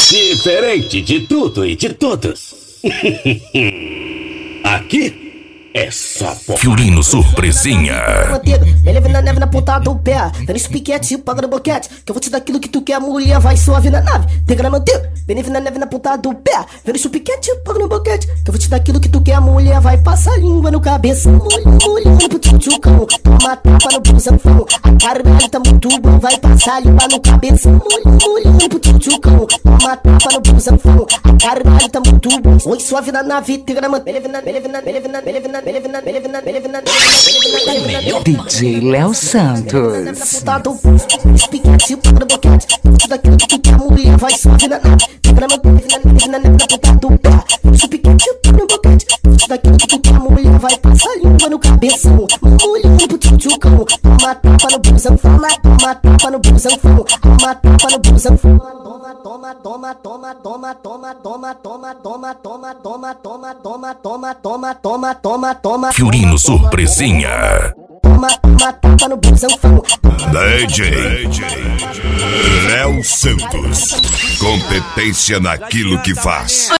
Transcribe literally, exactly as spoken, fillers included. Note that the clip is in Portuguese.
Diferente de tudo e de todos. Aqui é só porra. Fiorino Surpresinha. Ele vem na neve na ponta do pé. Vem nesse piquete, paga no boquete. Que eu vou te dar aquilo que tu quer, mulher. Vai suave na nave, pega na manteiga. Vem na neve na ponta do pé. Vem nesse piquete, paga no boquete. Que eu vou te dar aquilo que tu quer, mulher. Vai passar a língua no cabeção. Olhando pro tchutchucão. Toma tapa no busanfão. A cara dele tá muito bom. Vai passar a língua no cabeção. Olhando pro tchutchucão. Toma tapa no busanfão. A cara dele tá muito bom. Oi, suave na nave, pega na manteiga. Ele vem na, ele vem na, ele vem na, ele vem na. D J Léo Santos. Piquete, paga no boquete. Tudo aquilo que tu quer, mulher. Vai suave na nave. Pega na manteiga, na ponta do pé. Esse piquete, paga no boquete. Tudo aquilo que tu quer, mulher. Vai passar a língua no cabeção. Olhando pro tchutchucão. Toma tapa no busanfão. Toma tapa no busanfão. Toma tapa no busanfão. Toma, toma, toma, toma, toma, toma, toma, toma, toma, toma, toma, toma, toma, toma, toma, toma, toma. Fiorino Surpresinha. Toma, toma, tapa no busanfão. D J Léo Santos. Competência naquilo que faz.